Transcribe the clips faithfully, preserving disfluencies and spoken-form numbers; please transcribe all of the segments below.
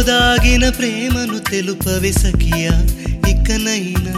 దాగిన ప్రేమను తెలుపవే సఖియా ఇకనైనా.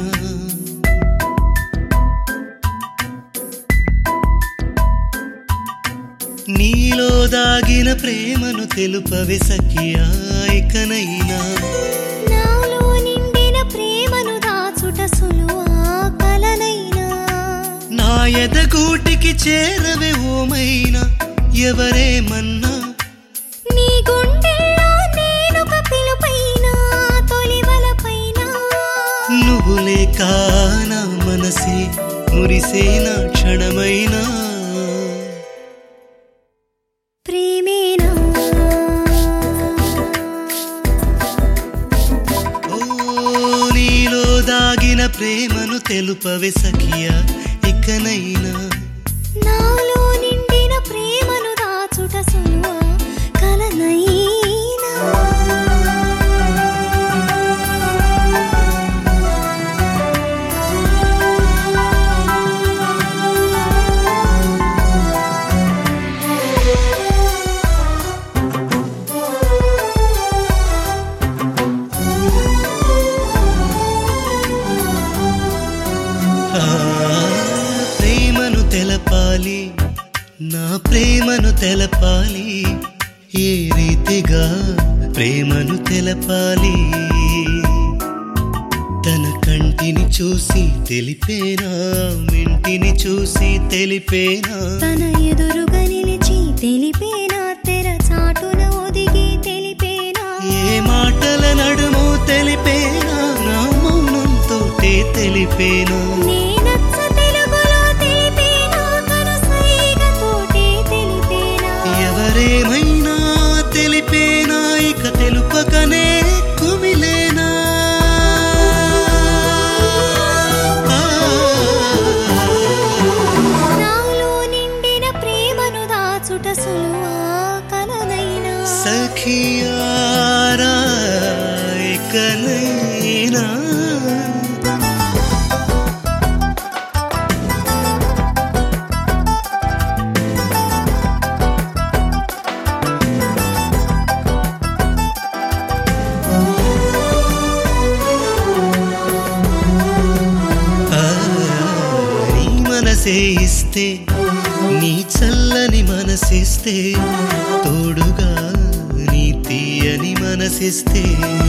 నీలో దాగిన ప్రేమను తెలుపవే సఖియా ఇకనైనా. నాలో నిండిన ప్రేమను దాచుట సులువా కలనైనా. నా ఎదగూటికి చేరవే ఓమైనా ఎవరేమన్నా. నీ గుండెల్లో నేనొక పిలుపైనా తొలివలపైనా. నువ్వు లేక నా మనసే మురిసేనా క్షణమైనా. ప్రేమేనా ఓ నీలో దాగిన ప్రేమను తెలుపవే సఖియా ఇకనైనా. నాలో నిండిన ప్రేమను దాచుట సులువా కలనైనా. ప్రేమను తెలపాలి నా ప్రేమను తెలపాలి. ఏ రీతిగా ప్రేమను తెలపాలి. తన కంటిని చూసి తెలిపేనా మింటిని చూసి తెలిపేనా. తన ఎదురుగా నిలిచి తెలిపేనా తెర చాటున ఒదిగి తెలిపేనా. ఏ మాటల నడుమో తెలిపేనా నా మౌనంతో తెలిపేనా. నేనచ్చ తెలుగులో తెలిపేనా కనుసైగతోటే తెలిపేనా. ఎవరేమైనా తెలిపేనా ఇక తెలుపకనే కుమిలేనా. నాలో నిండిన ప్రేమను దాచుట సులువా కలనైనా. సఖియారా ఇకనైనా. మనసే ఇస్తే నీ చల్లని మనసిస్తే తోడుగా నీ తీయని మనసిస్తే.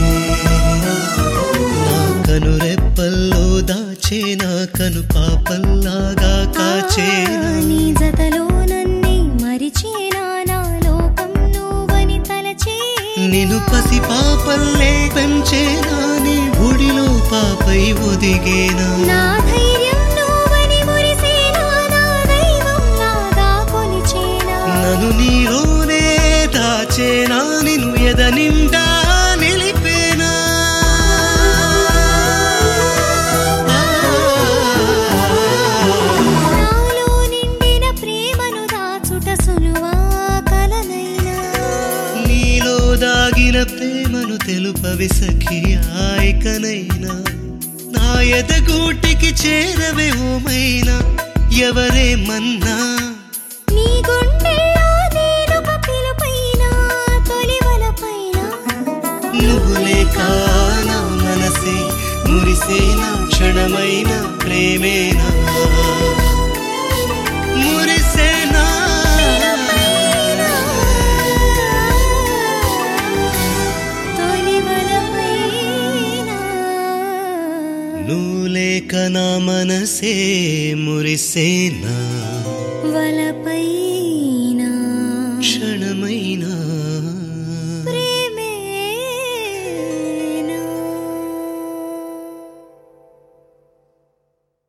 నా కను రెప్పల్లో దాచే నా కను పాపల్లాగా కాచేనా. నీ జతలో నన్నే మరిచేనా నా లోకం నువ్వని తలచే. నిన్ను పసి పాపల్లే పెంచేనా నీ ఒడిలో పాపై ఒదిగేనా. నా ధైర్యం నువ్వని మురిసేనా నా దైవం లాగా కొలిచేనా. నన్ను నీలోనే దాచేనా నిన్ను ఎద నిండా నిలిపేనా. నాలో నిండిన ప్రేమను దాచుట సులువా కలనైనా. నీలో దాగిన ప్రేమను తెలుపవే సఖియా ఇకనైనా. నా ఎదగూటికి చేరవే ఓమైనా ఎవరేమన్నా. నీ గుండెల్లో నేనొక పిలుపైనా తొలివలపైనా. నువ్వు లేక నా మనసే మురిసేనా క్షణమైన ప్రేమేనా. మురిసేనా తొలివలపైనా. నువ్వు లేక నా మనసే మురిసేనా వలపైనా క్షణమైన